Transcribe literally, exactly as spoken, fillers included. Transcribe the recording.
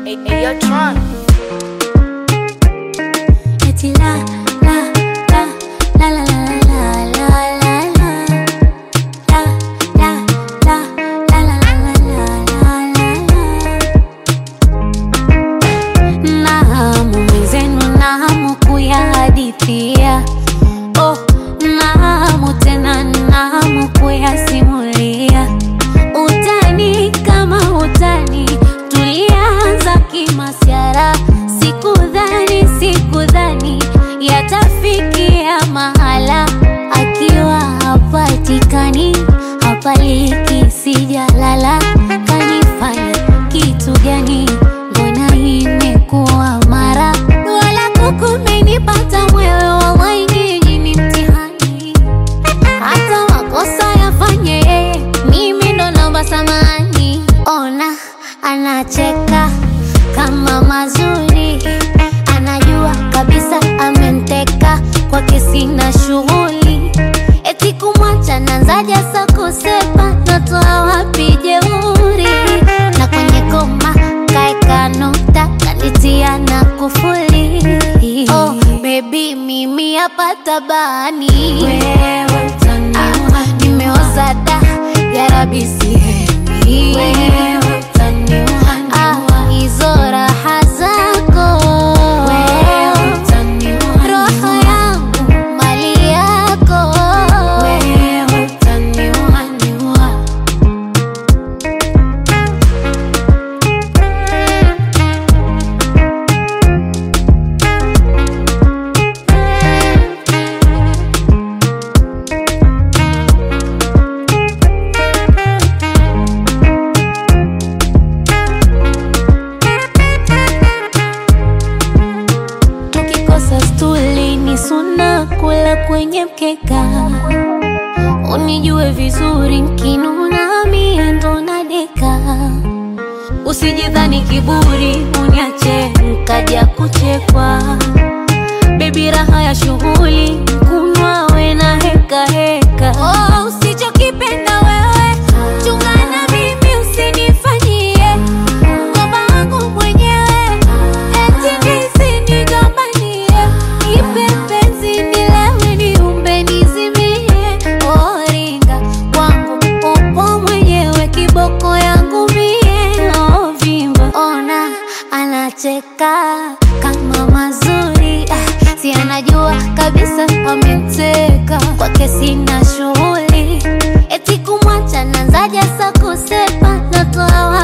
Hey, hey, yo, Tron. Eti la, la, la, la, la, la, la, la, la. La, la, la, la, la, la, la, la, la. Na hamu mwenzenu, na hamu kuyahadithia. Oh, na hamu tena, na hamu kuyasimulia. Utani kama utani, tulianza kimasiara. Sikudhani, sikudhani yatafikia mahala. Akiwa hapatikani, hapaliki, sijalala. Kanifanya kitu gani? Mbona imekuwa mara? Wala kukumenipata mwewe, wallahi nyinyi ni mtihani. Hata makosa yafanye yeye, mimi ndo naomba samahani. Ona anacheka kama mazuri, anajua kabisa ameniteka, kwake sina shughuli. Eti kumwacha nanzaja sa kusepa, natoa wapi jeuri? Na kwenye koma kaeka nukta, kanitia na kufuli. Oh baby, mimi hapa tabani, wewe utaniua. Nimeoza da, ya Rabbi sihemi, wewe utaniua. Ah, hizo raha zako, wewe utaniua. Roho yangu mali yako, wewe utaniua, niua. Ukikosa stuli ni suna kula kwenye mkeka. Unijue vizuri nkinuna mie ndo nadeka. Usijidhani kiburi uniache nkaja kuchekwa. Baby raha ya shughuli mkunwa we na heka heka. Oh usichokipenda wewe, chungana mimi usinifanyie. Mkoba wangu mwenyewe, eti nisinigombanie. Nipe penzi nilewe niumbe nizimie. Oh ringa wangu upo mwenyewe, kiboko yangu mie. Oh vimba, ona anacheka kama mazuri. Ah, si anajua kabisa ameniteka, kwake sina shughuli. Eti kumwacha nanzaja sa kusepa, natoa